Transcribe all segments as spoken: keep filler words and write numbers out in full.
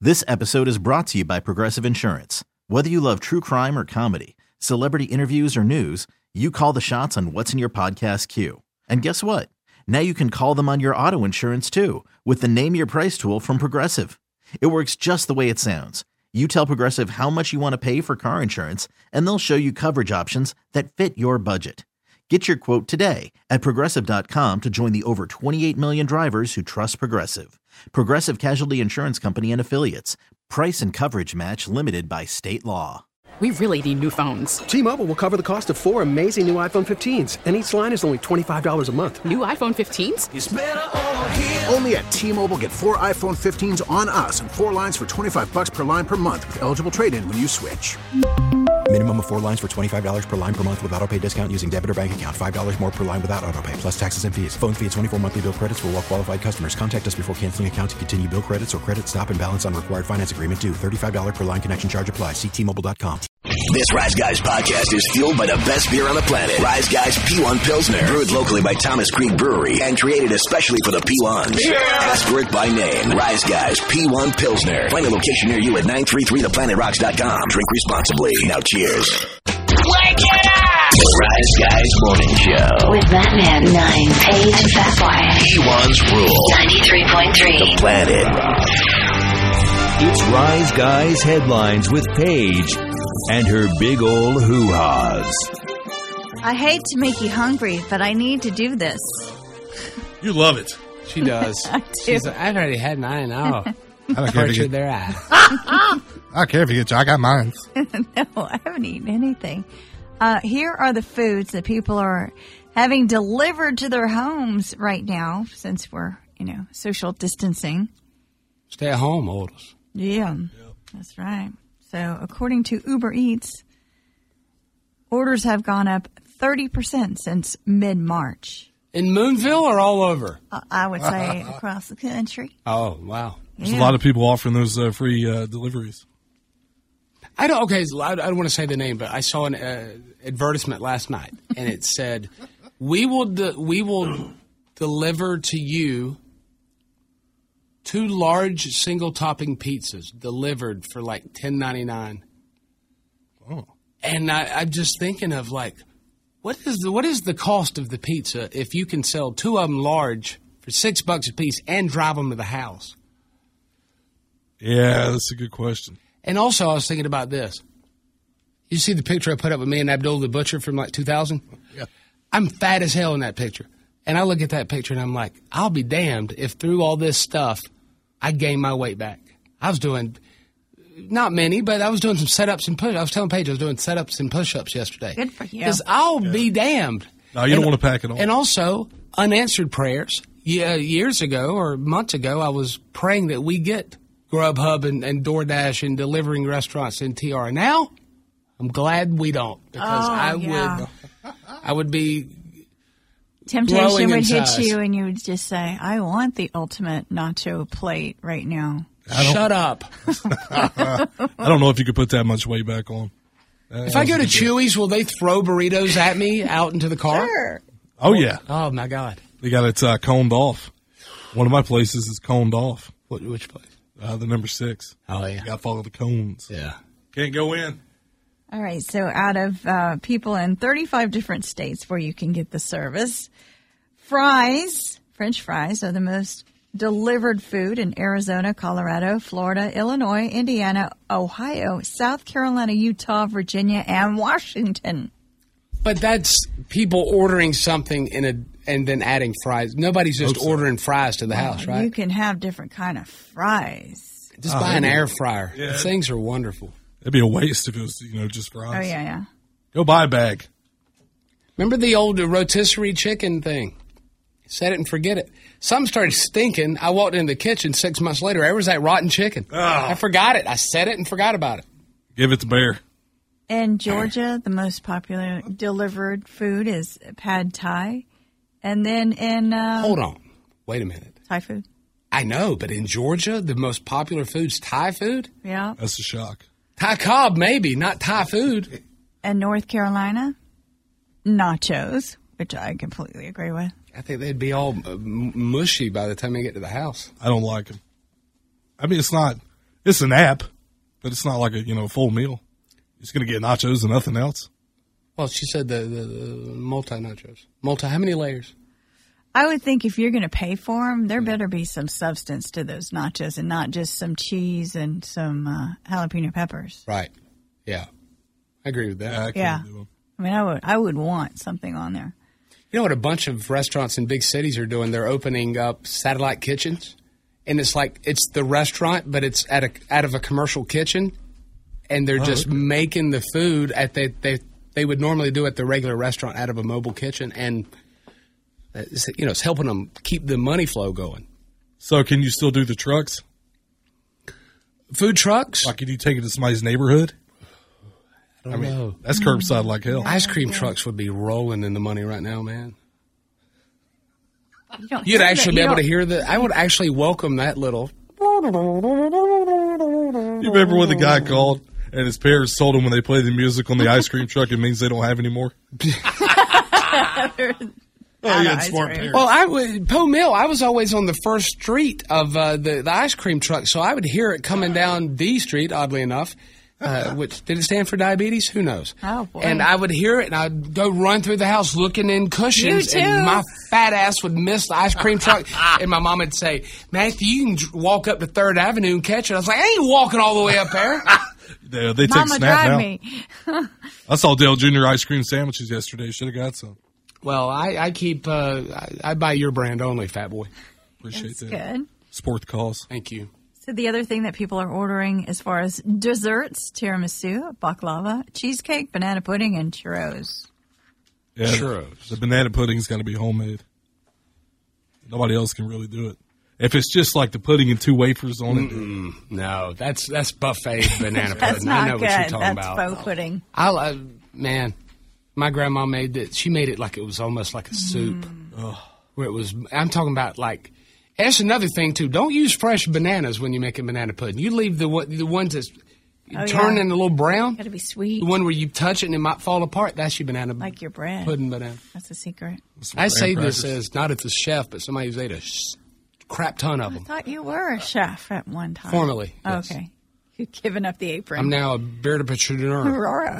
This episode is brought to you by Progressive Insurance. Whether you love true crime or comedy, celebrity interviews or news, you call the shots on what's in your podcast queue. And guess what? Now you can call them on your auto insurance too with the Name Your Price tool from Progressive. It works just the way it sounds. You tell Progressive how much you want to pay for car insurance, and they'll show you coverage options that fit your budget. Get your quote today at Progressive dot com to join the over twenty-eight million drivers who trust Progressive. Progressive Casualty Insurance Company and Affiliates. Price and coverage match limited by state law. We really need new phones. T-Mobile will cover the cost of four amazing new iPhone fifteens, and each line is only twenty-five dollars a month. New iPhone fifteens? It's better over here. Only at T-Mobile, get four iPhone fifteens on us and four lines for twenty-five bucks per line per month with eligible trade-in when you switch. Minimum of four lines for twenty-five dollars per line per month with autopay discount using debit or bank account. five dollars more per line without autopay, plus taxes and fees. Phone fee at twenty-four monthly bill credits for well-qualified customers. Contact us before canceling account to continue bill credits or credit stop and balance on required finance agreement due. thirty-five dollars per line connection charge applies. See T Mobile dot com. This Rise Guys podcast is fueled by the best beer on the planet. Rise Guys P one Pilsner. Brewed locally by Thomas Creek Brewery and created especially for the P ones. Yeah. Ask for it by name. Rise Guys P one Pilsner. Find a location near you at nine three three the planet rocks dot com. Drink responsibly. Now cheers. Wake it up! The Rise Guys Morning Show. With Batman nine, Paige and Fat Boy. P one's rule. ninety-three point three. The planet. It's Rise Guys Headlines with Paige and her big ol' hoo-haws. I hate to make you hungry, but I need to do this. You love it. She does. I do. She's like, I've already had mine. Oh. I don't care if you get their eye. I don't care if you get I got mine. No, I haven't eaten anything. Uh, here are the foods that people are having delivered to their homes right now, since we're, you know, social distancing. Stay at home, Otis. Yeah, yep. That's right. So according to Uber Eats, orders have gone up thirty percent since mid-March. In Moonville or all over? Uh, I would say across the country. Oh, wow. There's Yeah. a lot of people offering those uh, free uh, deliveries. I don't. Okay, so I I don't want to say the name, but I saw an uh, advertisement last night, and it said, "We will de- we will deliver to you two large single topping pizzas delivered for like ten ninety-nine." Oh, and I, I'm just thinking of like, what is the what is the cost of the pizza if you can sell two of them large for six bucks a piece and drive them to the house? yeah, that's a good question. And also, I was thinking about this. You see the picture I put up with me and Abdul the Butcher from like two thousand? Yeah. I'm fat as hell in that picture. And I look at that picture and I'm like, I'll be damned if through all this stuff, I gained my weight back. I was doing, not many, but I was doing some setups and push-ups. I was telling Paige I was doing setups and push-ups yesterday. Good for you. Because I'll yeah. be damned. No, you and, don't want to pack it on. And also, unanswered prayers. Yeah, years ago or months ago, I was praying that we get Grubhub and, and DoorDash and delivering restaurants in T R. Now, I'm glad we don't, because oh, I yeah. would, I would be temptation would hit size. you, and you would just say, "I want the ultimate nacho plate right now." Shut up! I don't know if you could put that much weight back on. That if I go to Chewy's, will they throw burritos at me out into the car? Sure. Oh yeah. Oh my God. They got it uh, coned off. One of my places is coned off. What? Which place? Uh, the number six. Oh, yeah. You got to follow the cones. Yeah. Can't go in. All right. So out of uh, people in thirty-five different states where you can get the service, fries, French fries, are the most delivered food in Arizona, Colorado, Florida, Illinois, Indiana, Ohio, South Carolina, Utah, Virginia, and Washington. But that's people ordering something in a and then adding fries. Nobody's just so. ordering fries to the well, house, right? You can have different kind of fries. Just oh, buy an yeah. air fryer. Yeah. The things are wonderful. It'd be a waste if it was, you know, just fries. Oh, yeah, yeah. Go buy a bag. Remember the old rotisserie chicken thing? Set it and forget it. Something started stinking. I walked in the kitchen six months later. There was that rotten chicken. Oh. I forgot it. I set it and forgot about it. Give it to Bear. In Georgia, the most popular delivered food is pad thai. And then in... Um, Hold on. Wait a minute. Thai food. I know, but in Georgia, the most popular food's Thai food? Yeah. That's a shock. Thai cob, maybe, not Thai food. And North Carolina, nachos, which I completely agree with. I think they'd be all mushy by the time they get to the house. I don't like them. I mean, it's not It's an app, but it's not like a you know full meal. You're just gonna get nachos and nothing else. Well, she said the, the, the multi nachos. Multi, how many layers? I would think if you're going to pay for them, there better be some substance to those nachos and not just some cheese and some uh, jalapeno peppers. Right. Yeah. I agree with that. Yeah. I, Yeah. I mean, I would I would want something on there. You know what a bunch of restaurants in big cities are doing? They're opening up satellite kitchens. And it's like it's the restaurant, but it's at a, out of a commercial kitchen. And they're Oh, just okay. making the food at they, they they would normally do at the regular restaurant out of a mobile kitchen. And, it's, you know, it's helping them keep the money flow going. So can you still do the trucks? Food trucks? Like, can you take it to somebody's neighborhood? I don't I mean, know. that's curbside like hell. Ice cream trucks would be rolling in the money right now, man. You don't You'd hear actually that- be you able to don't- hear the. I would actually welcome that little. You remember when the guy called and his parents told him when they play the music on the ice cream truck, it means they don't have any more? Oh, he had smart parents. Well, I would Poe Mill. I was always on the first street of uh, the the ice cream truck, so I would hear it coming down D Street. Oddly enough, uh, which did it stand for diabetes? Who knows? Oh, boy. And I would hear it, and I'd go run through the house looking in cushions, You too. and my fat ass would miss the ice cream truck. And my mom would say, "Matthew, you can dr- walk up to Third Avenue and catch it." I was like, "I ain't walking all the way up there." Yeah, they take Mama, Snap drive now. me. I saw Dale Junior ice cream sandwiches yesterday. Should have got some. Well, I, I keep uh, I, I buy your brand only, Fat Boy. Appreciate That's that. good. Sport the cause. Thank you. So the other thing that people are ordering as far as desserts, tiramisu, baklava, cheesecake, banana pudding, and churros. Yeah, Churros. The banana pudding's got to be homemade. Nobody else can really do it. If it's just like the pudding and two wafers on it. Mm-mm. No, that's that's buffet banana That's pudding. not I know good. what you're talking That's about. faux pudding. I uh, man, my grandma made it. She made it like it was almost like a soup. Mm. Where it was. I'm talking about like. That's another thing too. Don't use fresh bananas when you make a banana pudding. You leave the one- the ones that Oh, turn yeah. in a little brown. Got to be sweet, The one where you touch it and it might fall apart. That's your banana like your bread. pudding banana. That's the secret. I say graham this crackers. as not as a chef, but somebody who's ate a sh- crap ton of I them. thought you were a chef at one time. Formerly, yes. Okay. You've given up the apron. I'm now a beard entrepreneur. Aurora.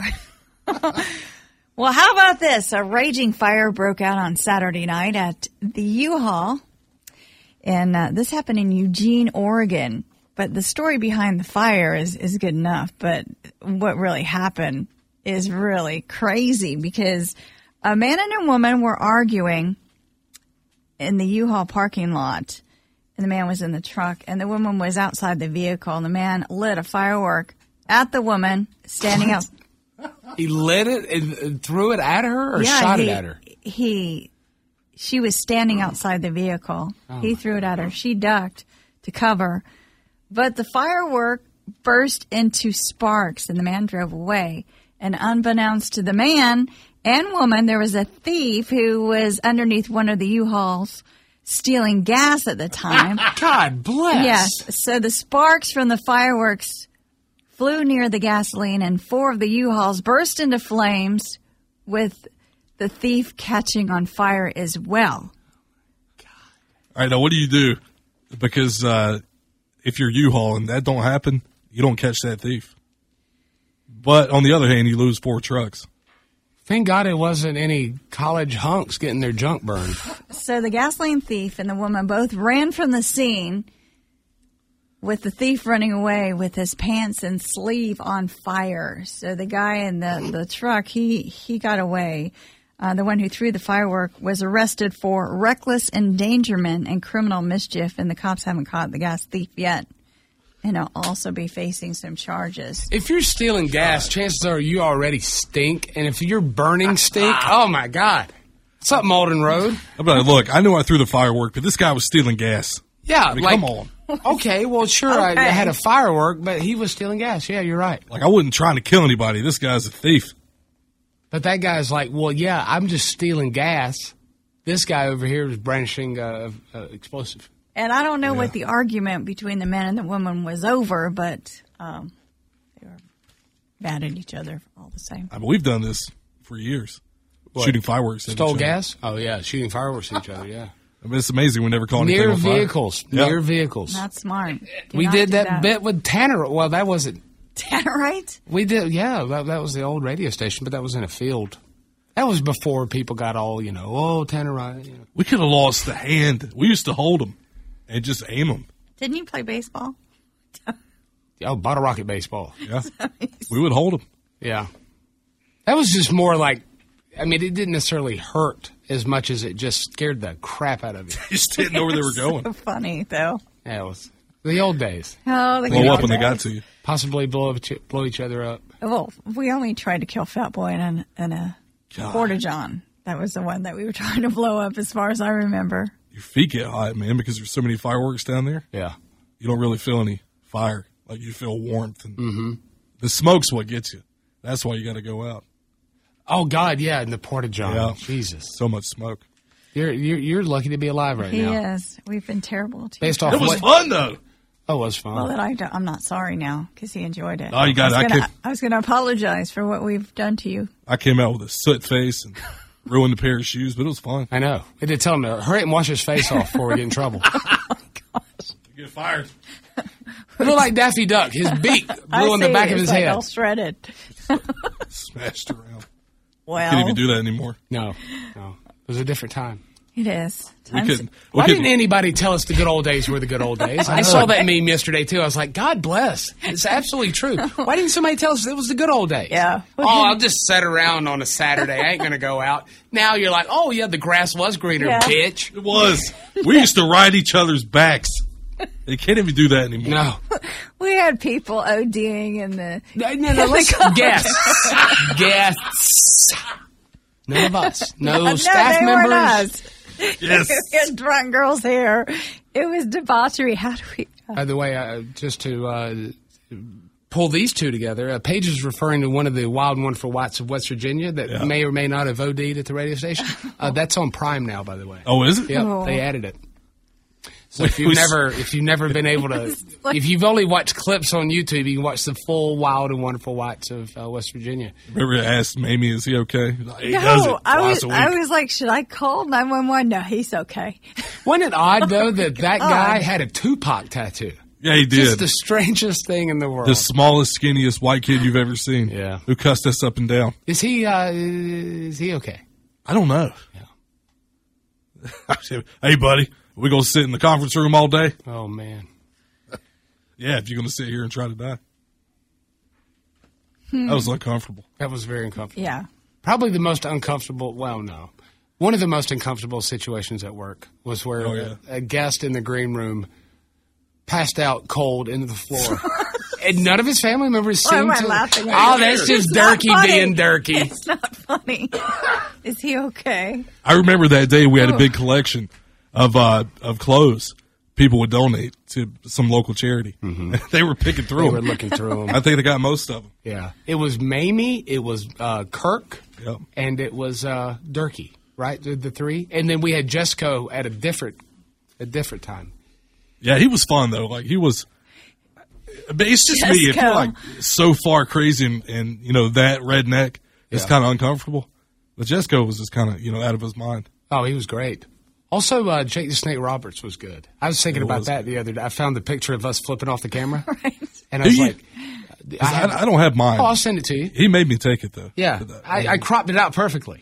Well, how about this? A raging fire broke out on Saturday night at the U-Haul. And uh, this happened in Eugene, Oregon. But the story behind the fire is, is good enough. But what really happened is really crazy because a man and a woman were arguing in the U-Haul parking lot. And the man was in the truck. And the woman was outside the vehicle. And the man lit a firework at the woman standing out. He lit it and, and threw it at her, or Yeah, shot he, it at her. He, she was standing outside the vehicle. Oh, he threw it at her. She ducked to cover, but the firework burst into sparks, and the man drove away. And unbeknownst to the man and woman, there was a thief who was underneath one of the U-Hauls stealing gas at the time. God bless. Yes. So the sparks from the fireworks flew near the gasoline, and four of the U-Hauls burst into flames, with the thief catching on fire as well. All right, now what do you do? Because uh, if you're U-Haul and that don't happen, you don't catch that thief. But on the other hand, you lose four trucks. Thank God it wasn't any college hunks getting their junk burned. So the gasoline thief and the woman both ran from the scene, with the thief running away with his pants and sleeve on fire. So the guy in the, the truck, he, he got away. Uh, the one who threw the firework was arrested for reckless endangerment and criminal mischief, and the cops haven't caught the gas thief yet. And he'll also be facing some charges. If you're stealing gas, chances are you already stink. And if you're burning stink, oh my God. What's up, Malden Road? I'm like, look, I knew I threw the firework, but this guy was stealing gas. Yeah, I mean, like, come on. Okay, well, sure, I, I Okay. had a firework, but he was stealing gas. Yeah, you're right. Like, I wasn't trying to kill anybody. This guy's a thief. But that guy's like, well, yeah, I'm just stealing gas. This guy over here was brandishing uh, uh, explosive. And I don't know what the argument between the man and the woman was over, but um, they were mad at each other all the same. I mean, we've done this for years. What? Shooting fireworks at Stole each other. gas? Oh, yeah, shooting fireworks at each other, yeah. I mean, it's amazing we never caught anything Near on fire. vehicles. Yeah. Near vehicles. Not smart. Do we not did do that, bit with Tanner. Well, that wasn't. Tannerite? We did, yeah. That, that was the old radio station, but that was in a field. That was before people got all, you know, oh, Tannerite. You know. We could have lost the hand. We used to hold them and just aim them. Didn't you play baseball? Oh, bottle rocket baseball. Yeah. We would hold them. Yeah. That was just more like, I mean, it didn't necessarily hurt as much as it just scared the crap out of you. You just didn't know where they were going. So funny, though. Yeah, it was the old days. Oh, the Blow good up old when they days. got to you. Possibly blow, each- blow each other up. Well, we only tried to kill Fat Boy in a, in a God. Porta-John. That was the one that we were trying to blow up as far as I remember. Your feet get hot, man, because there's so many fireworks down there. Yeah. You don't really feel any fire. Like, you feel warmth. And Mm-hmm. the smoke's what gets you. That's why you got to go out. Oh, God, yeah, in the Porta-John. Yeah. Jesus. So much smoke. You're, you're you're lucky to be alive right he now. is. We've been terrible to Based each off It was what? fun, though. Oh, it was fun. Well, that I don't, I'm not sorry now because he enjoyed it. Oh, you got I it. was I gonna- came- I was going to apologize for what we've done to you. I came out with a soot face and ruined a pair of shoes, but it was fun. I know. We did tell him to hurry up and wash his face off before we get in trouble. You get fired. He looked like Daffy Duck. His beak I blew on the see, back of it's his like head. all shredded. Smashed around. Well, Can't even do that anymore. No, no. It was a different time. it is. We Times- couldn't. We Why couldn't. didn't anybody tell us the good old days were the good old days? I saw that meme yesterday, too. I was like, God bless. It's absolutely true. Why didn't somebody tell us it was the good old days? Yeah. Oh, I'll just sit around on a Saturday. I ain't going to go out. Now you're like, oh, yeah, the grass was greener, Yeah. bitch. It was. We used to ride each other's backs. They can't even do that anymore. No. We had people ODing in the. No, no, no, let's guests. Guests. None of us. No, no, staff they members. weren't us. Yes. We had drunk girls here. It was debauchery. How do we? By the way, uh, just to uh, pull these two together, uh, Paige is referring to one of the Wild and Wonderful Whites of West Virginia that Yeah. may or may not have OD'd at the radio station. Uh, that's on Prime now, by the way. Oh, is it? Yep, Oh. they added it. So We- if you've we- never, if you've never been able to, if you've only watched clips on YouTube, you can watch the full Wild and Wonderful Whites of uh, West Virginia. Remember I asked Mamie, is he okay? He does it No, I twice was. a week. I was like, should I call nine one one? No, he's okay. Wasn't it odd though that that God. guy had a Tupac tattoo? yeah, he Just did. the strangest thing in the world. The smallest, skinniest white kid you've ever seen. Yeah. Who cussed us up and down. Is he? Uh, is he okay? I don't know. Yeah. I said, hey, buddy, we going to sit in the conference room all day? Oh man. Yeah, if you're going to sit here and try to die. Hmm. That was uncomfortable. That was very uncomfortable. Yeah. Probably the most uncomfortable, well, no. One of the most uncomfortable situations at work was where Oh, yeah. a, a guest in the green room passed out cold into the floor. And none of his family members Why am seemed I to. laughing at Oh, you? that's just It's not Durkee funny. being Durkee. It's not funny. Is he okay? I remember that day we had a Oh. big collection of uh, of clothes people would donate to some local charity. They were picking through They them. were looking through them. I think they got most of them. Yeah. It was Mamie, it was uh, Kirk, Yep. and it was uh, Durkee, right? The, the three. And then we had Jesco at a different a different time. Yeah, he was fun though. Like he was. But it's just me. If Jesco. you're like so far crazy and, and you know that redneck, it's Yeah. kind of uncomfortable. But Jesco was just kind of you know out of his mind. Oh, he was great. Also, uh, Jake the Snake Roberts was good. I was thinking It about was. that the other day. I found the picture of us flipping off the camera, Right. and I Do was you? like, 'Cause I, I don't have mine. "Oh, I'll send it to you." He made me take it though. Yeah, For that. I, I cropped it out perfectly.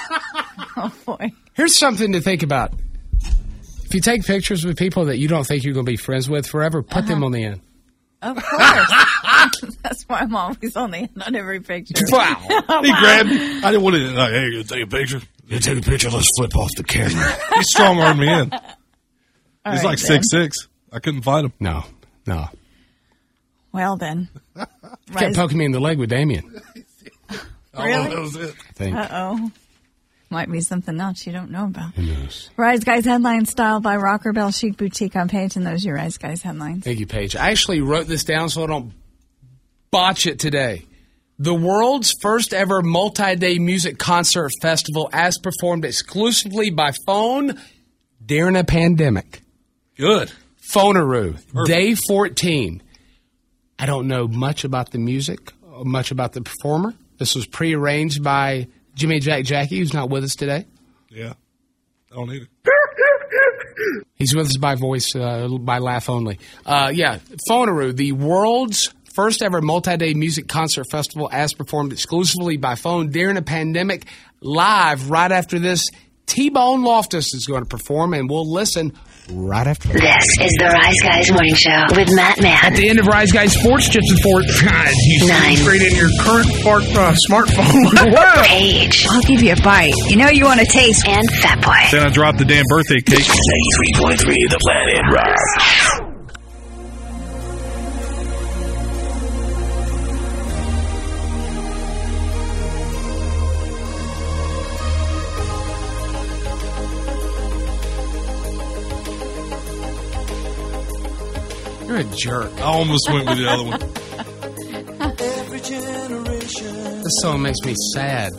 Oh boy. Here's something to think about: if you take pictures with people that you don't think you're going to be friends with forever, put them on the end. Of course. That's why I'm always on the end on every picture. Wow! He grabbed me. I didn't want to. Like, hey, you take a picture. You take a picture. Let's flip off the camera. He strong armed me in. All He's right, like then. six six. I couldn't fight him. No, no. Well then. Kept poking me in the leg with Damien. Oh, Really? that was it. I think. Uh oh. Might be something else you don't know about. Who knows? Rise Guys headlines styled by Rocker Bell Chic Boutique on Page, and those are your Rise Guys headlines. Thank you, Paige. I actually wrote this down so I don't botch it today. The world's first ever multi-day music concert festival as performed exclusively by phone during a pandemic. Good. Phoneroo, day fourteen. I don't know much about the music, or much about the performer. This was prearranged by Jimmy Jack Jackie, who's not with us today. Yeah. I don't either. He's with us by voice, uh, by laugh only. Uh, yeah, Phoneroo, the world's first ever multi-day music concert festival as performed exclusively by phone during a pandemic, live right after this. T-Bone Loftus is going to perform, and we'll listen right after this. This is the Rise Guys Morning Show with Matt Mann. At the end of Rise Guys Sports Chips and Sports, guys, you Nine. see straight in your current smart, uh, smartphone. Wow. Page. I'll give you a bite. You know you want to taste. And Fat Boy. Then I dropped the damn birthday cake. ninety-three point three The Planet Rock. You're a jerk. I almost went with the other one. This song makes me sad.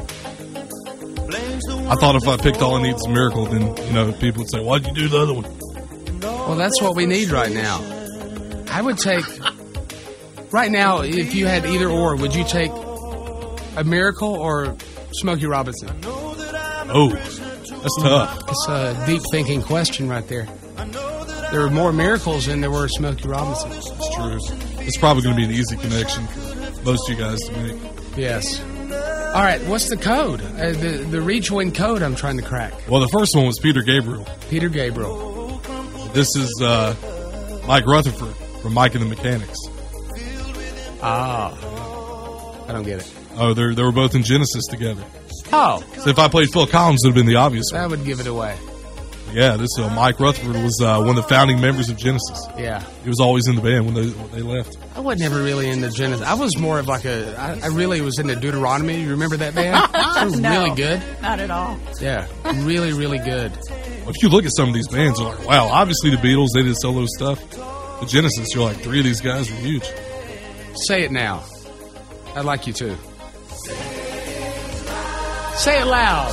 I thought if I picked All I Need Is a Miracle, then, you know, people would say, why'd you do the other one? Well, that's what we need right now. I would take... Right now, if you had either or, would you take a Miracle or Smokey Robinson? Oh, that's tough. It's a deep thinking question right there. There were more miracles than there were Smokey Robinson. It's true. It's probably going to be an easy connection for most of you guys to make. Yes. All right, what's the code? Uh, the, the rejoin code I'm trying to crack. Well, the first one was Peter Gabriel. Peter Gabriel. This is uh, Mike Rutherford from Mike and the Mechanics. Ah. I don't get it. Oh, they they were both in Genesis together. Oh. So if I played Phil Collins, it would have been the obvious one. That would give it away. Yeah, this uh, Mike Rutherford was uh, one of the founding members of Genesis. Yeah. He was always in the band when they when they left. I was never really into Genesis. I was more of like a, I, I really was into Deuteronomy. You remember that band? It was No, really good. Not at all. Yeah, really, really good. Well, if you look at some of these bands, you're like, wow, obviously the Beatles, they did solo stuff. But Genesis, you're like, three of these guys were huge. Say it now. I'd like you to. Say it loud.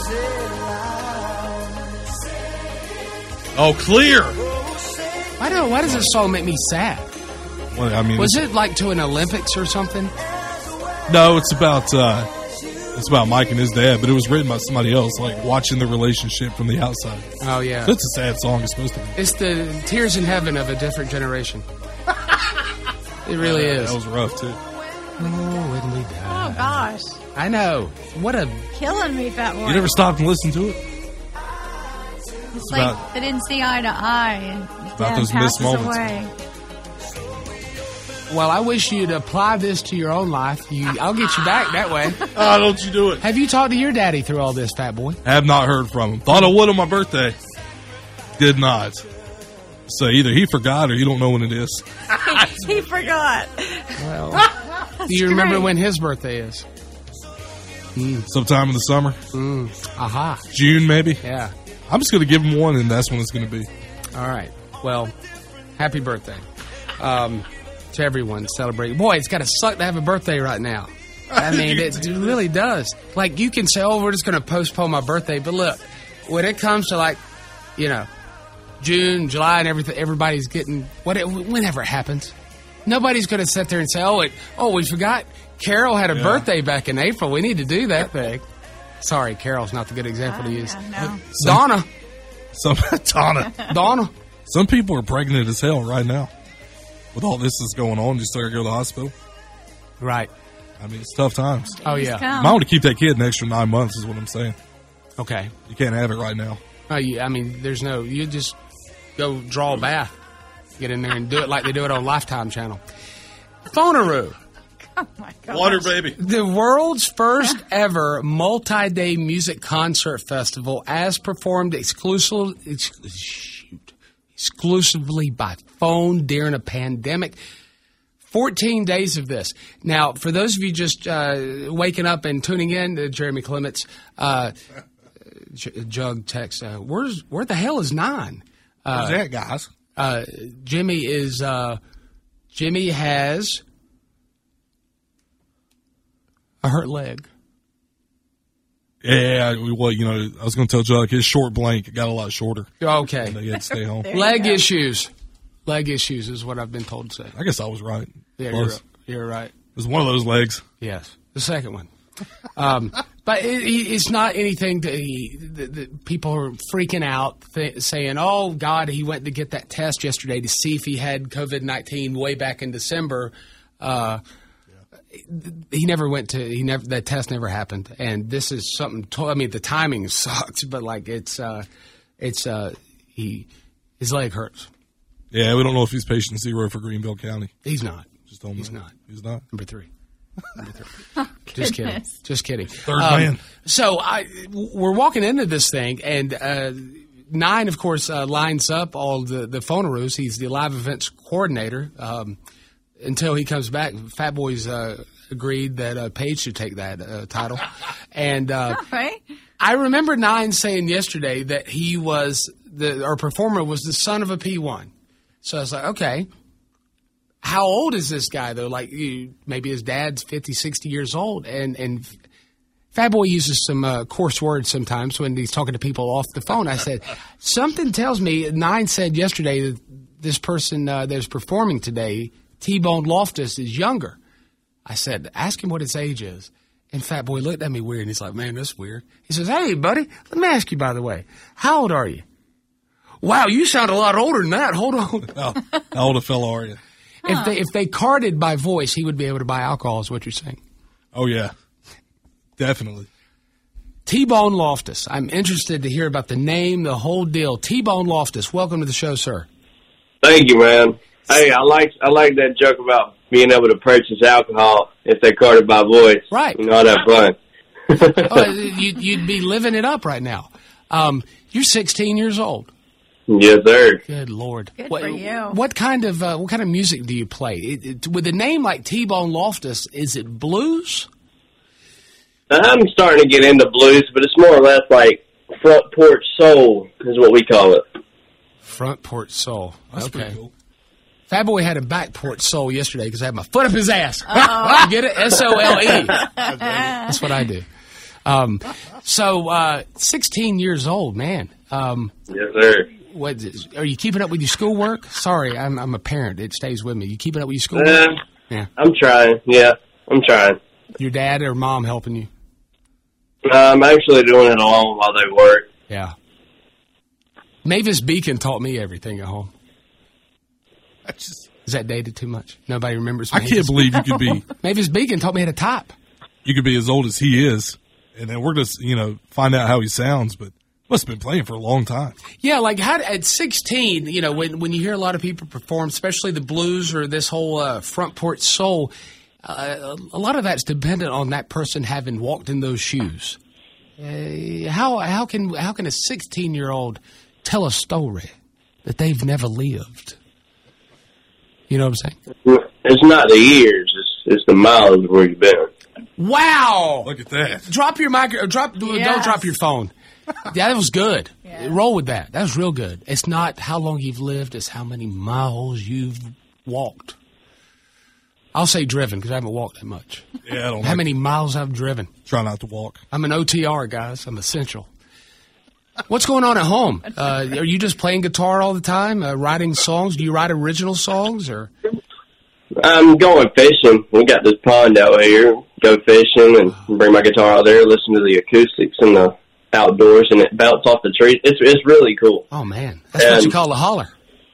Oh, clear. Why do Why does this song make me sad? Well, I mean, Was it like to an Olympics or something? no, it's about uh, it's about Mike and his dad, but it was written by somebody else, like watching the relationship from the outside. Oh yeah, So it's a sad song. It's supposed to be. it's the Tears in Heaven of a different generation. It really Uh, is. That was rough too. Oh, when we die. Oh, gosh. I know. What a Killing me, Fat Boy. You never stopped and listened to it? It's It's like about- they didn't see eye to eye. And about Dad those missed passes moments. away. Well, I wish you'd apply this to your own life. You, I'll get you back that way. Oh, don't you do it. Have you talked to your daddy through all this, Fat Boy? Have not heard from him. Thought I would on my birthday. Did not. So either he forgot or you don't know when it is. He forgot. Well, do you remember great. when his birthday is? Sometime in the summer. Mm. Aha. June, maybe. Yeah. I'm just going to give him one, and that's when it's going to be. All right. Well, happy birthday um, to everyone celebrating. Boy, it's got to suck to have a birthday right now. I mean, it really does. Like, you can say, oh, we're just going to postpone my birthday. But look, when it comes to, like, you know, June, July, and everything, everybody's getting, what it, whenever it happens, nobody's going to sit there and say, oh, it, oh, we forgot Carol had a Yeah. birthday back in April. We need to do that thing. Sorry, Carol's not the good example to use. No. Donna. Some Donna. Donna. Some people are pregnant as hell right now. With all this that's going on, you still got to go to the hospital. Right. I mean, it's tough times. Oh, yeah. Come. Might want to keep that kid an extra nine months is what I'm saying. Okay. You can't have it right now. Oh, yeah, I mean, there's no, you just go draw a bath. Get in there and do it like they do it on Lifetime Channel. Phoneroo. Oh, my God. Water, baby. The world's first ever multi-day music concert festival as performed exclusive, ex- shoot, exclusively by phone during a pandemic. fourteen days of this. Now, for those of you just uh, waking up and tuning in to Jeremy Clements, uh, J- Jug text, uh, where's, where the hell is Nine? Uh, Where's that, guys? Uh, Jimmy is, uh, Jimmy has a hurt leg. Yeah, well, you know, I was going to tell Jug his short blank got a lot shorter. Okay. And he had to stay home. Leg issues. Leg issues is what I've been told to say. I guess I was right. Yeah, Close. you're, you're right. It was one of those legs. Yes. The second one. Um, but it, it's not anything that, he, that, that people are freaking out, th- saying, oh, God, he went to get that test yesterday to see if he had COVID nineteen way back in December. Uh, yeah. He never went to, he never, that test never happened. And this is something, to, I mean, the timing sucks, but like it's, uh, it's, uh, he, his leg hurts. Yeah, we don't know if he's patient zero for Greenville County. He's not. Just don't He's know. not. He's not. Number three. Number three. Oh, Just kidding. Just kidding. Third um, man. So I, we're walking into this thing, and uh, Nine, of course, uh, lines up all the, the phonaroos. He's the live events coordinator. Um, until he comes back, Fat Boys uh, agreed that uh, Paige should take that uh, title. And uh, right. I remember Nine saying yesterday that he was, the our performer was the son of a P one. So I was like, okay. How old is this guy, though? Like, you, maybe his dad's fifty, sixty years old. And, and Fat Boy uses some uh, coarse words sometimes when he's talking to people off the phone. I said, something tells me, Nine said yesterday that this person uh, that's performing today, T-Bone Loftus, is younger. I said, ask him what his age is. And Fat Boy looked at me weird, and he's like, man, that's weird. He says, hey, buddy, let me ask you, by the way, how old are you? Wow, you sound a lot older than that. Hold on. Oh, how old a fellow are you? If they if they carded by voice, he would be able to buy alcohol, is what you're saying. Oh, yeah. Definitely. T-Bone Loftus. I'm interested to hear about the name, the whole deal. T-Bone Loftus, welcome to the show, sir. Thank you, man. Hey, I like I like that joke about being able to purchase alcohol if they carded by voice. Right. You know, I'd have fun. oh, you, you'd be living it up right now. Um, you're sixteen years old. Yes, sir. Good Lord. Good what, for you. What kind of uh, what kind of music do you play? It, it, with a name like T-Bone Loftus, is it blues? I'm starting to get into blues, but it's more or less like front porch soul is what we call it. Front porch soul. That's okay. pretty cool. Fat Boy had a back porch soul yesterday because I had my foot up his ass. You get it? S O L E. That's what I do. Um, so, uh, sixteen years old, man. Um, yes, sir. What is, are you keeping up with your schoolwork? Sorry, I'm, I'm a parent. It stays with me. You keeping up with your schoolwork? Uh, yeah. I'm trying. Yeah, I'm trying. Your dad or mom helping you? Uh, I'm actually doing it alone while they work. Yeah. Mavis Beacon taught me everything at home. I just, Is that dated too much? Nobody remembers I Mavis. can't believe you could be. Mavis Beacon taught me how to type. You could be as old as he is, and then we're just, you know, find out how he sounds, but must have been playing for a long time. Yeah, like how, at sixteen, you know, when when you hear a lot of people perform, especially the blues or this whole uh, front porch soul, uh, a lot of that's dependent on that person having walked in those shoes. Uh, how how can how can a sixteen-year-old tell a story that they've never lived? You know what I'm saying? It's not the years; it's it's the miles where you've been. Wow! Look at that. Drop your mic. Drop. Yes. Don't drop your phone. Yeah, that was good. Yeah. Roll with that. That was real good. It's not how long you've lived; it's how many miles you've walked. I'll say driven because I haven't walked that much. Yeah, I don't. How like many miles I've driven? Try not to walk. I'm an O T R, guys. I'm essential. What's going on at home? Uh, are you just playing guitar all the time? Uh, writing songs? Do you write original songs or? I'm going fishing. We got this pond out here. Go fishing and bring my guitar out there, listen to the acoustics and the outdoors, and it bounce off the trees. It's it's really cool. Oh man, that's and, what you call a holler.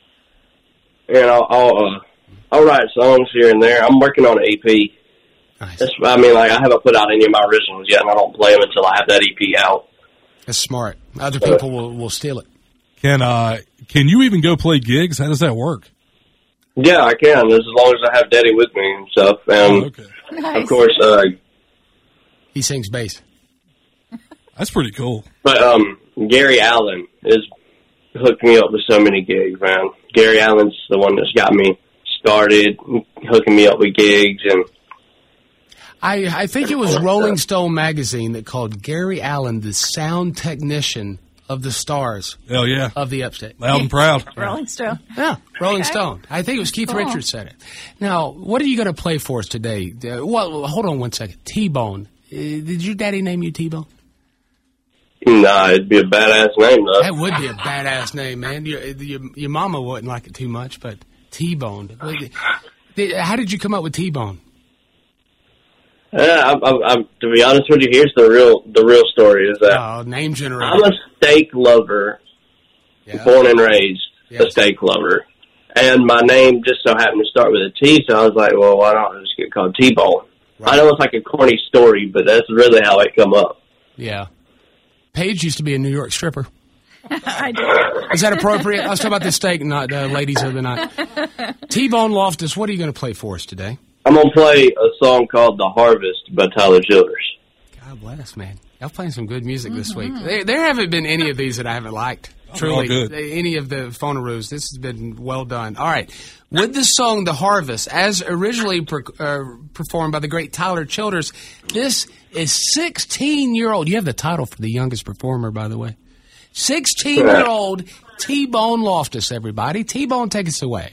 And I'll I'll, uh, I'll write songs here and there. I'm working on an E P. Nice. That's, I mean, like I haven't put out any of my originals yet, and I don't play them until I have that E P out. That's smart. Other people will, will steal it. Can uh can you even go play gigs? How does that work? Yeah, I can, as long as I have Daddy with me and stuff. And, oh, okay. Nice. of course, uh, He sings bass. That's pretty cool. But um, Gary Allen has hooked me up with so many gigs, man. Gary Allen's the one that's got me started, hooking me up with gigs. And I, I think it was Rolling Stone magazine that called Gary Allen the sound technician of the stars. Hell yeah. Of the Upstate. Loud and proud. Rolling Stone. Yeah, Rolling Okay. Stone. I think it was Keith Cool. Richards said it. Now, what are you going to play for us today? Uh, well, hold on one second. T-Bone. Uh, did your daddy name you T-Bone? nah, it'd be a badass name, though. That would be a badass name, man. Your, your, your mama wouldn't like it too much, but T-Bone. How did you come up with T-Bone? Yeah, I'm, I'm, I'm, to be honest with you, here's the real the real story is that oh, name generator. I'm a steak lover, yeah. born and raised yes. a steak lover, and my name just so happened to start with a T, so I was like, well, why not just get called T-Bone? Right. I know it's like a corny story, but that's really how it come up. Yeah. Paige used to be a New York stripper. I do. Is that appropriate? I was talking about this steak, not uh, ladies of the night. T-Bone Loftus, what are you going to play for us today? I'm going to play a song called The Harvest by Tyler Childers. God bless, man. Y'all playing some good music this week. There, there haven't been any of these that I haven't liked. Truly, good. Any of the phonaroos. This has been well done. All right. With the song The Harvest, as originally per, uh, performed by the great Tyler Childers, this is sixteen-year-old. You have the title for the youngest performer, by the way. sixteen-year-old T-Bone Loftus, everybody. T-Bone, take us away.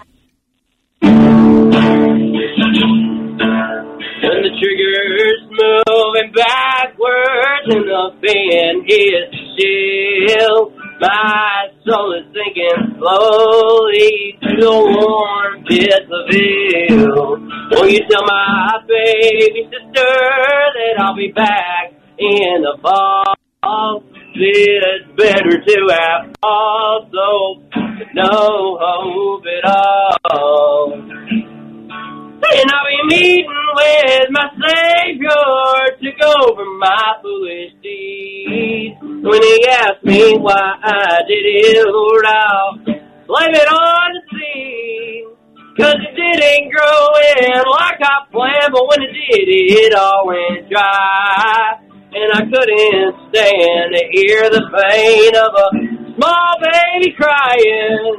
When the trigger's moving backwards and the fan hits chill, my soul is sinking slowly to the warm pits of hell. Will you tell my baby sister that I'll be back in the fall? It's better to have also no hope at all. And I'll be meeting with my Savior to go over my foolish deeds. When he asked me why I did it, Lord, I'll blame it on the seed. Cause it didn't grow in like I planned, but when it did, it all went dry. And I couldn't stand to hear the pain of a small baby crying.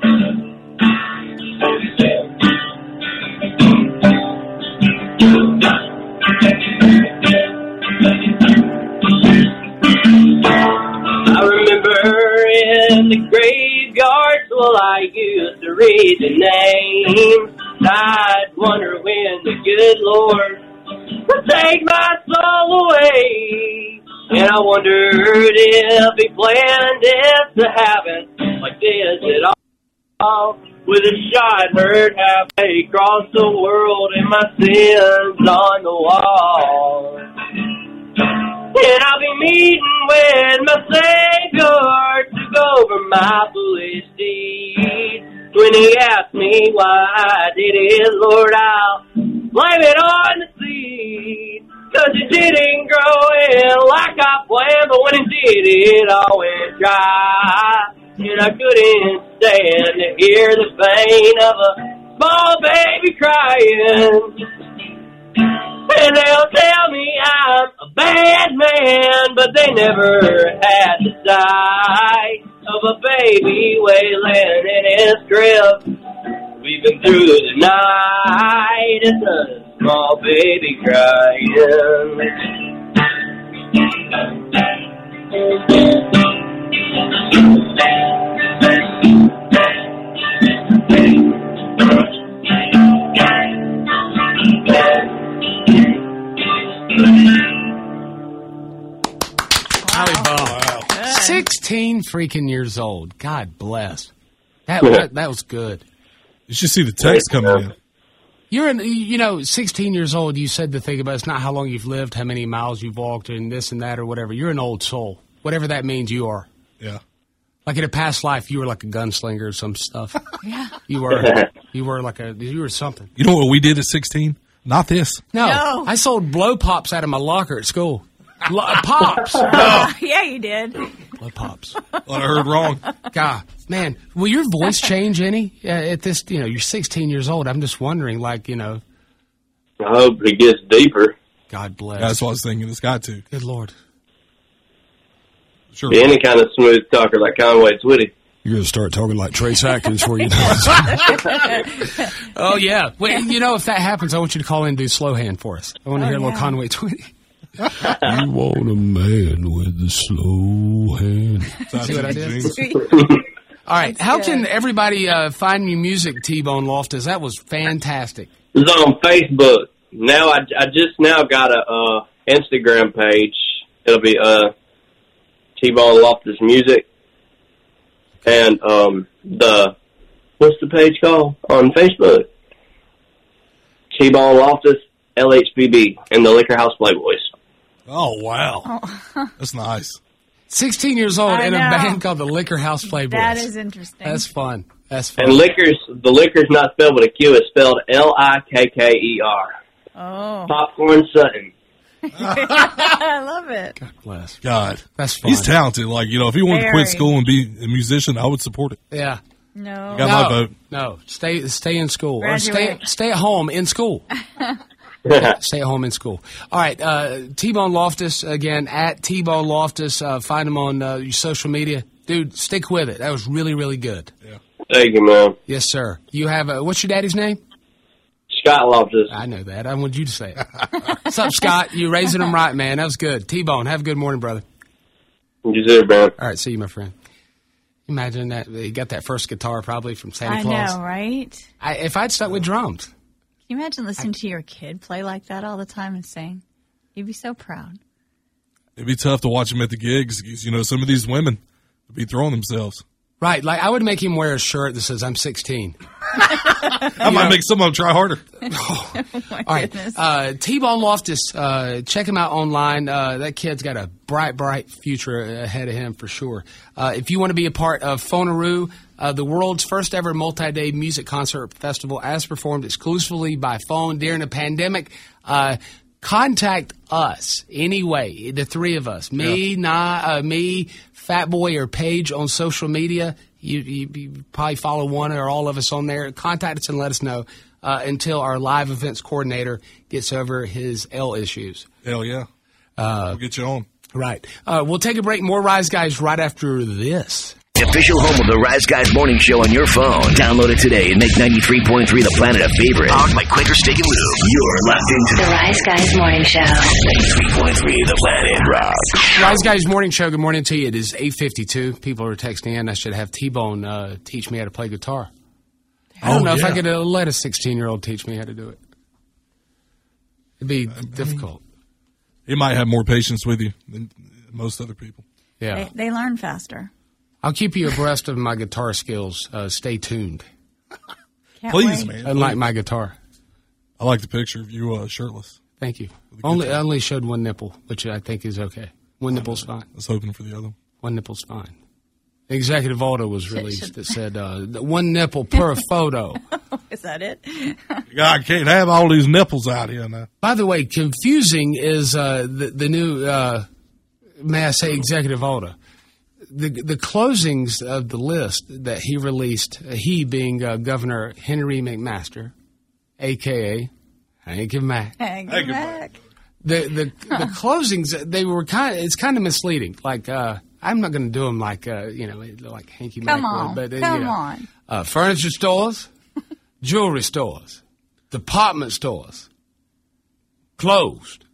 I remember in the graveyards, well, I used to read the names. I'd wonder when the good Lord would take my soul away. And I wondered if he planned it to happen like this at all. With a shot heard halfway across the world and my sins on the wall. And I'll be meeting with my Savior to go over my foolish deeds. When he asked me why I did it, Lord, I'll blame it on the seed. Cause it didn't grow in like I planned, but when it did, it all went dry. And I couldn't stand to hear the pain of a small baby crying. And they'll tell me I'm a bad man, but they never had the sight of a baby wailing in his crib. We've been through the night, it's a small baby crying. sixteen freaking years old. God bless. That that, that was good. You should see the text coming in. You're in, you know, sixteen years old. You said the thing about it's not how long you've lived, how many miles you've walked, and this and that or whatever. You're an old soul, whatever that means. You are. Yeah. Like in a past life, you were like a gunslinger or some stuff. Yeah. You were. You were like a. You were something. You know what we did at sixteen? Not this. No, No. I sold blow pops out of my locker at school. Lo- pops. Yeah, you did. Blow pops. Thought I heard wrong. God, man, will your voice change any uh, at this? You know, you're sixteen years old. I'm just wondering, like, you know. I hope it gets deeper. God bless. That's what I was thinking. It's got to. Good Lord. Sure. Be any kind of smooth talker like Conway Twitty. You're going to start talking like Trace Atkins before you know it. Oh, yeah. Wait, you know, if that happens, I want you to call in and do slow hand for us. I want to Oh, hear a yeah. little Conway Twitty. You want a man with a slow hand. See what I did? All right. How can everybody uh, find your music, T-Bone Loftus? That was fantastic. It's on Facebook. Now I, I just now got a uh, Instagram page. It'll be uh, T-Bone Loftus Music. And um, the, what's the page called on Facebook? T-Bone Loftus L H P B and the Liquor House Playboys. Oh, wow. That's nice. sixteen years old I in a know. band called the Liquor House Playboys. That is interesting. That's fun. That's fun. And liquor's, the liquor's not spelled with a Q, it's spelled L I K K E R. Oh. Popcorn Sutton. I love it. God bless. God. That's fun. He's talented. Like, you know, if he wanted to Very. quit school and be a musician, I would support it. Yeah. No. You got no, my vote. No, stay stay in school or stay Graduate. stay at home in school. Stay at home in school. All right, uh, T-Bone Loftus again at T-Bone Loftus. Uh, find him on uh, your social media, dude. Stick with it. That was really really good. Yeah. Thank you, man. Yes, sir. You have a, what's your daddy's name? Scott Loftus. I know that. I wanted you to say it. What's up, Scott? You raising them right, man. That was good. T-Bone, have a good morning, brother. You too, man. All right, see you, my friend. Imagine that he got that first guitar probably from Santa I Claus. know, right? I, if I'd stuck with drums. Can you imagine listening to your kid play like that all the time and sing? You'd be so proud. It'd be tough to watch him at the gigs because, you know, some of these women would be throwing themselves. Right, like I would make him wear a shirt that says I'm sixteen. I might make some of them try harder. Oh, my All right, goodness. uh, T-Bone Loftus, uh, check him out online. Uh, that kid's got a bright, bright future ahead of him for sure. Uh, if you want to be a part of Phonaroo, uh, the world's first ever multi-day music concert festival as performed exclusively by phone during a pandemic, uh, contact us anyway, the three of us, me, Yeah. nah, uh, me, Fat Boy, or Paige on social media. You, you, you probably follow one or all of us on there. Contact us and let us know uh, until our live events coordinator gets over his L issues. Hell yeah. Uh, We'll get you on. Right. Uh, we'll take a break. More Rise Guys right after this. The official home of the Rise Guys Morning Show on your phone. Download it today and make ninety-three point three The Planet a favorite. Powered by Quaker Steak and Lube. You're locked into The Rise Guys Morning Show. ninety-three point three The Planet Rock. Rise Guys Morning Show. Good morning to you. It is eight fifty-two. People are texting in. I should have T-Bone uh, teach me how to play guitar. I don't Oh, know if I yeah. could uh, let a sixteen-year-old teach me how to do it. It'd be difficult. He might have more patience with you than most other people. Yeah. They, they learn faster. I'll keep you abreast of my guitar skills. Uh, stay tuned. Can't Please, wait. man. Unlike please. my guitar. I like the picture of you uh, shirtless. Thank you. a good Only time. I only showed one nipple, which I think is okay. One nipple's fine. I was hoping for the other one. One nipple's fine. Executive order was released that said uh, one nipple per photo. Is that it? God can't have all these nipples out here now. By the way, confusing is uh, the, the new, uh, may I say, executive order. The the closings of the list that he released, uh, he being uh, Governor Henry McMaster, a k a. Hank Mac. Hang Hang it back. The the, the closings, they were kind of, it's kind of misleading. Like, uh, I'm not going to do them like, uh, you know, like Hanky Mac Come on. would. But, uh, Come you know, on. Uh, furniture stores, jewelry stores, department stores, closed.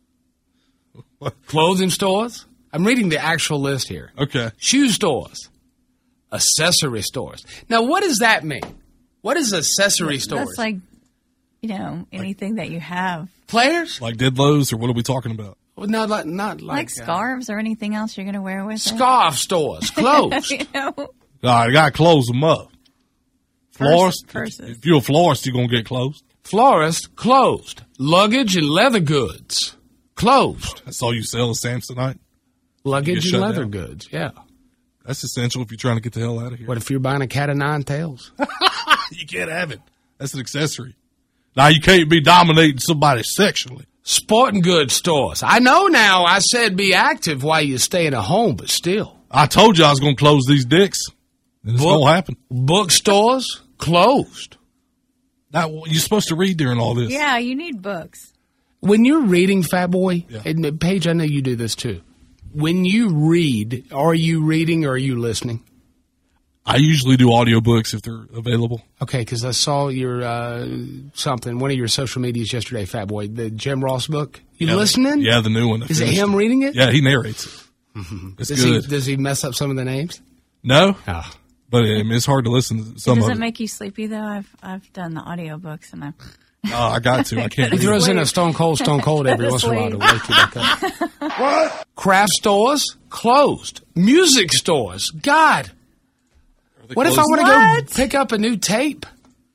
Clothing stores. I'm reading the actual list here. Okay. Shoe stores, accessory stores. Now, what does that mean? What is accessory stores? That's like, you know, anything that you have. Players? Like Didlows, or what are we talking about? Well, no, like, not like, Like, uh, scarves or anything else you're going to wear with it. scarf stores, closed. You know? All right, I got to close them up. Florist, purses. if you're a florist, you're going to get closed. Florist, closed. Luggage and leather goods, closed. That's all you sell is Samsonite. Luggage and shut leather down. goods, yeah. That's essential if you're trying to get the hell out of here. What if you're buying a cat of nine tails? You can't have it. That's an accessory. Now, you can't be dominating somebody sexually. Sporting goods stores. I know now I said be active while you're staying at home, but still. I told you I was going to close these dicks. And it's Book- going to happen. Bookstores, closed. Now, you're supposed to read during all this. Yeah, you need books. When you're reading, Fat Boy, Yeah. and Paige, I know you do this too. When you read, are you reading or are you listening? I usually do audiobooks if they're available. Okay, because I saw your uh, something, one of your social medias yesterday, Fat Boy, the Jim Ross book. You Yeah, listening? Yeah, the new one. I Is it finished him reading it? Yeah, he narrates it. It's Does good. he, does he mess up some of the names? No, Oh. but I mean, it's hard to listen to some Does of it it. make you sleepy, though? I've I've done the audiobooks, and I've... Oh, I got to. I can't. He read throws it. in a Stone Cold, Stone Cold every Go to once in a while to sleep. wake you back up. What? Craft stores, closed. Music stores, God. What if I closed? want to go What? pick up a new tape?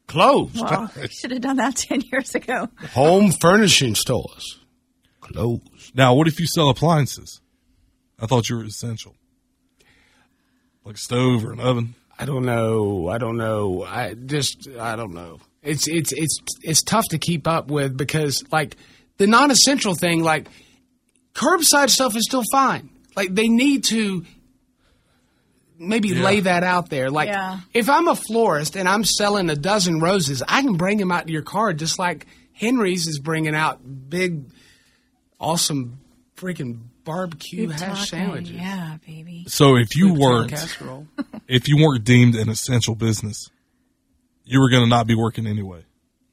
Closed. Well, you should have done that ten years ago. Home furnishing stores. Closed. Now, what if you sell appliances? I thought you were essential. Like a stove or an oven. I don't know. I don't know. I just, I don't know. It's, it's, it's, it's tough to keep up with because, like, the non-essential thing, like, curbside stuff is still fine. Like, they need to maybe Yeah. lay that out there. Like, Yeah. if I'm a florist and I'm selling a dozen roses, I can bring them out to your car just like Henry's is bringing out big, awesome freaking barbecue You're hash talking, sandwiches. Yeah, baby. So if you Sweet potato weren't, casserole. if you weren't deemed an essential business, you were going to not be working anyway.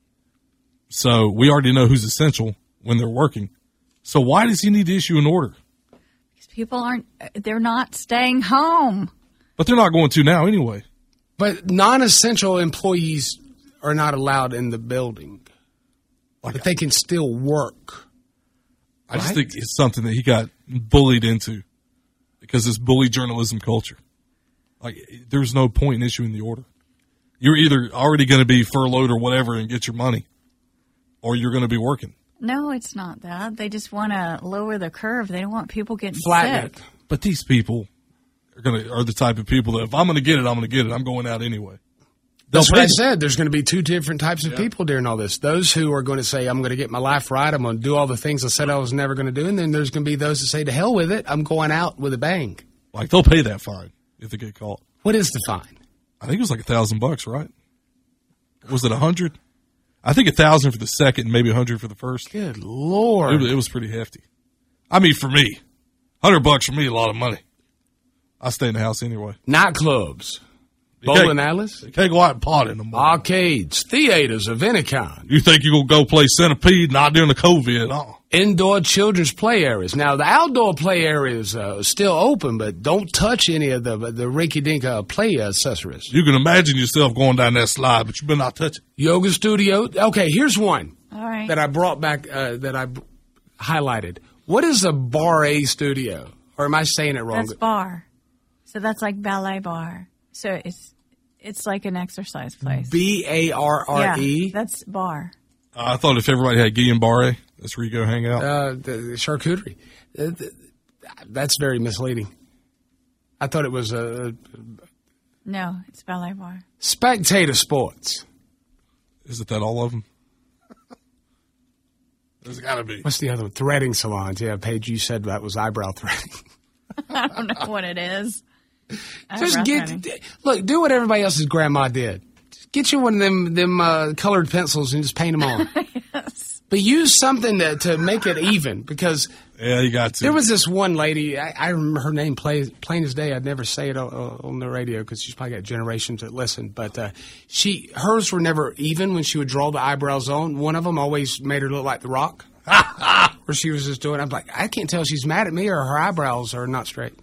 So we already know who's essential when they're working. So why does he need to issue an order? Because people aren't, they're not staying home. But they're not going to now anyway. But non-essential employees are not allowed in the building. Like, but they can still work. I just Right? think it's something that he got bullied into because it's bully journalism culture. Like, there's no point in issuing the order. You're either already going to be furloughed or whatever and get your money, or you're going to be working. No, it's not that. They just want to lower the curve. They don't want people getting Flatten sick. it. But these people are going to are the type of people that if I'm going to get it, I'm going to get it. I'm going out anyway. That's They'll what I pay- said. There's going to be two different types of people during all this. Those who are going to say, I'm going to get my life right. I'm going to do all the things I said I was never going to do. And then there's going to be those that say, to hell with it. I'm going out with a bang. Like, they'll pay that fine if they get caught. What is the fine? I think it was like a thousand bucks, right? Was it a hundred? I think a thousand for the second and maybe a hundred for the first. Good Lord. It, was- it was pretty hefty. I mean, for me, hundred bucks for me, a lot of money. I stay in the house anyway. Nightclubs. You can't- Bowling alleys. You can't go out and pot in them. Arcades. Theaters of any kind. You think you're going to go play Centipede? Not during the COVID. Uh-uh. Indoor children's play areas. Now, the outdoor play areas uh, are still open, but don't touch any of the the rinky-dink uh, play accessories. You can imagine yourself going down that slide, but you better not touch it. Yoga studio. Okay, here's one All right. that I brought back, uh, that I b- highlighted. What is a bar A studio? Or am I saying it wrong? That's bar. So that's like ballet bar. So it's it's like an exercise place. B A R R E? Yeah, that's bar. Uh, I thought if everybody had Guillain-Barré, that's where you go hang out. Uh, the, the charcuterie. Uh, th- that's very misleading. I thought it was a No, it's ballet bar. spectator sports. Isn't that all of them? There's got to be. What's the other one? Threading salons. Yeah, Paige, you said that was eyebrow threading. I don't know what it is. Just Eyebrow get threading. look. Do what everybody else's grandma did. Just get you one of them them uh, colored pencils and just paint them on. Yes. But use something to to make it even because Yeah, you got to. there was this one lady. I, I remember her name plain, plain as day. I'd never say it on, on the radio because she's probably got generations that listen. But uh, she hers were never even when she would draw the eyebrows on. One of them always made her look like The Rock. Where she was just doing. I'm like, I can't tell if she's mad at me or her eyebrows are not straight.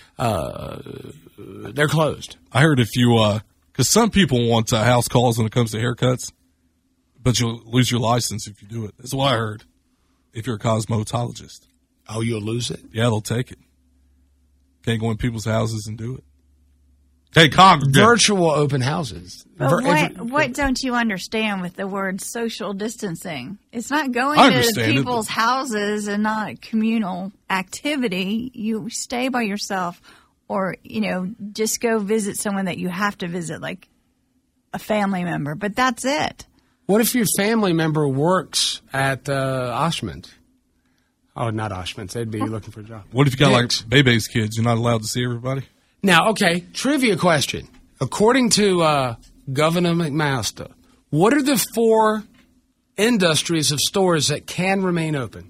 Uh, they're closed. I heard if you, uh, because some people want uh, house calls when it comes to haircuts, but you'll lose your license if you do it. That's what I heard. If you're a cosmetologist. Oh, you'll lose it? Yeah, they'll take it. Can't go in people's houses and do it. Hey, congregate. Virtual open houses. But Vir- what, every- what don't you understand with the word social distancing? It's not going I to understand it, people's houses and not communal activity. You stay by yourself or, you know, just go visit someone that you have to visit, like a family member. But that's it. What if your family member works at uh, Oshman's? Oh, not Oshman's. They'd be looking for a job. What if you got Dick's. like Bebe's kids? You're not allowed to see everybody? Now, okay, trivia question. According to uh, Governor McMaster, what are the four industries of stores that can remain open?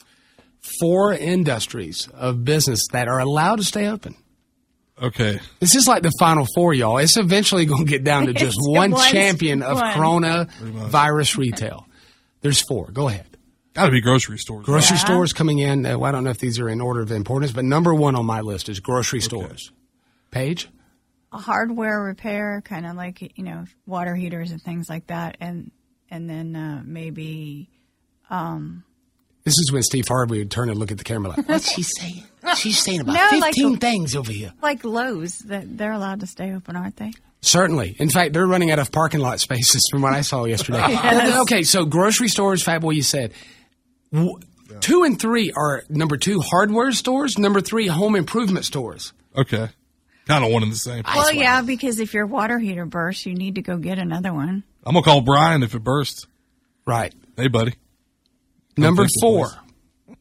Four industries of business that are allowed to stay open. Okay. This is like the Final Four, y'all. It's eventually going to get down to just It's one one- champion of one. coronavirus retail. There's four. Go ahead. Got to be grocery stores. Grocery Yeah. stores coming in. Uh, well, I don't know if these are in order of importance, but number one on my list is grocery stores. Paige? A hardware repair, kind of like, you know, water heaters and things like that. And, and then uh, maybe, um, This is when Steve Harvey would turn and look at the camera like, what's she saying? She's saying about No, fifteen like- things over here. Like Lowe's, that they're allowed to stay open, aren't they? Certainly. In fact, they're running out of parking lot spaces from what I saw yesterday. Yes. Okay, so grocery stores, Fat Boy, you said. W- Two and three are number two, hardware stores. Number three, home improvement stores. Okay. Kind of one and the same. Well, yeah, because if your water heater bursts, you need to go get another one. I'm going to call Brian if it bursts. Right. Hey, buddy. Number Don't think it four. was.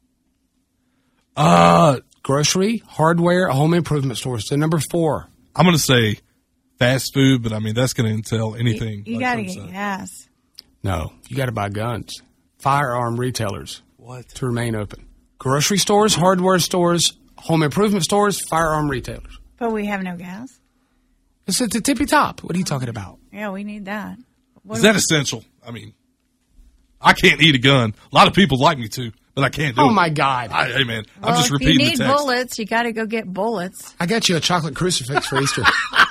Uh, grocery, hardware, home improvement stores. So number four. I'm going to say fast food, but I mean, that's going to entail anything. You like got to Kurt get said. gas. No, you got to buy guns. Firearm retailers. What? To remain open. Grocery stores, hardware stores, home improvement stores, firearm retailers. But we have no gas. It's at the tippy top. What are you talking about? Yeah, we need that. What Is do that we- essential? I mean, I can't eat a gun. A lot of people like me to, but I can't do it. Oh, my God. I, hey, man, Well, I'm just if repeating you need the text. bullets, you got to go get bullets. I got you a chocolate crucifix for Easter.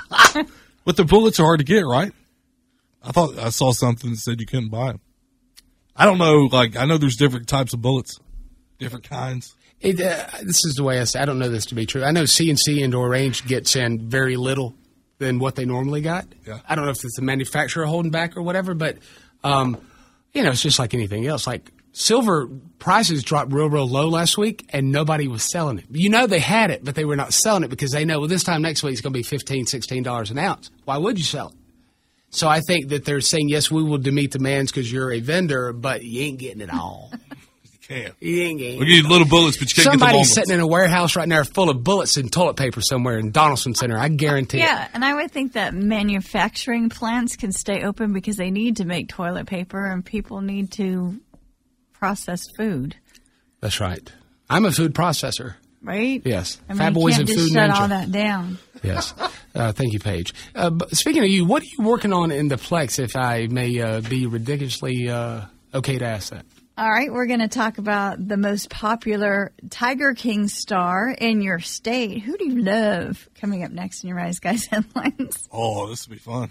But the bullets are hard to get, right? I thought I saw something that said you couldn't buy them. I don't know. Like, I know there's different types of bullets, different kinds. It, uh, this is the way I say. I don't know this to be true. I know C N C indoor range gets in very little than what they normally got. Yeah. I don't know if it's the manufacturer holding back or whatever, but um, you know, it's just like anything else. Like silver prices dropped real, real low last week, and nobody was selling it. You know, they had it, but they were not selling it because they know, well, this time next week it's going to be fifteen dollars, sixteen dollars an ounce. Why would you sell it? So I think that they're saying, yes, we will meet demands because you're a vendor, but you ain't getting it all. You can't. You ain't getting We need little bullets, but you can't get the long Somebody's ones. sitting in a warehouse right now full of bullets and toilet paper somewhere in Donaldson Center. I guarantee it. Yeah, and I would think that manufacturing plants can stay open because they need to make toilet paper and people need to process food, That's right. I'm a food processor. right? Yes. I mean, Fat you Boys can't and just Food shut Ninja. all that down. Yes. Uh, thank you, Paige. Uh, but speaking of you, what are you working on in the Plex, if I may uh, be ridiculously uh, okay to ask that? All right, we're going to talk about the most popular Tiger King star in your state. Who do you love? Coming up next in your Rise Guys headlines. Oh, this will be fun.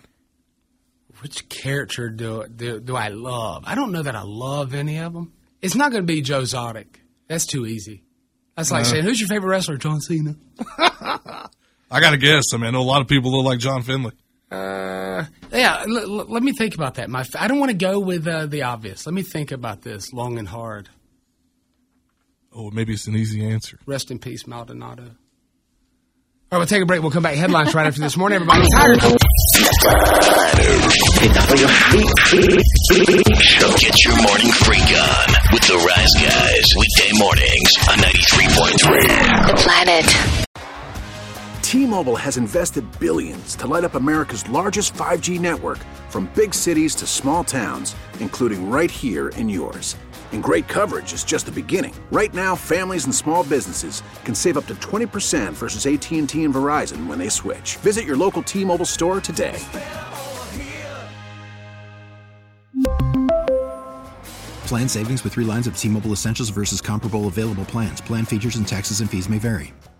Which character do, do do I love? I don't know that I love any of them. It's not going to be Joe Exotic. That's too easy. That's like No. saying, who's your favorite wrestler? John Cena. I got to guess. I mean, I know a lot of people look like John Finley. Uh, yeah, l- l- let me think about that. My, f- I don't want to go with uh, the obvious. Let me think about this long and hard. Oh, maybe it's an easy answer. Rest in peace, Maldonado. All right, we'll take a break. We'll come back. Headlines right after this morning. Everybody, Tiger. Get your morning freak on with the Rise Guys. Weekday mornings on ninety-three point three. The Planet. T-Mobile has invested billions to light up America's largest five G network, from big cities to small towns, including right here in yours. And great coverage is just the beginning. Right now, families and small businesses can save up to twenty percent versus A T and T and Verizon when they switch. Visit your local T-Mobile store today. Plan savings with three lines of T-Mobile Essentials versus comparable available plans. Plan features and taxes and fees may vary.